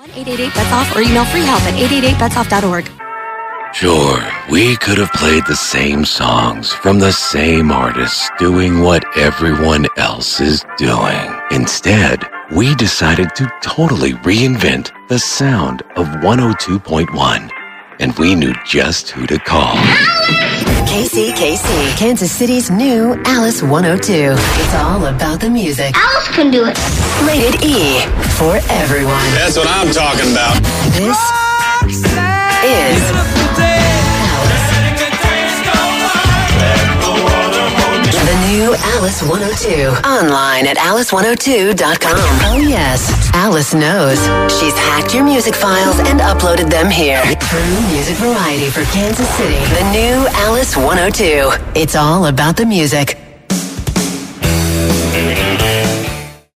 1-888-BETS-OFF or email freehelp@888betsoff.org. Sure, we could have played the same songs from the same artists doing what everyone else is doing. Instead, we decided to totally reinvent the sound of 102.1. And we knew just who to call. KCKC, Kansas City's new Alice 102. It's all about the music. Alice can do it. Rated E for everyone. That's what I'm talking about. This is the new Alice 102. Online at alice102.com. Oh yes, Alice knows. She's hacked your music files and uploaded them here. True music variety for Kansas City. The new Alice 102. It's all about the music.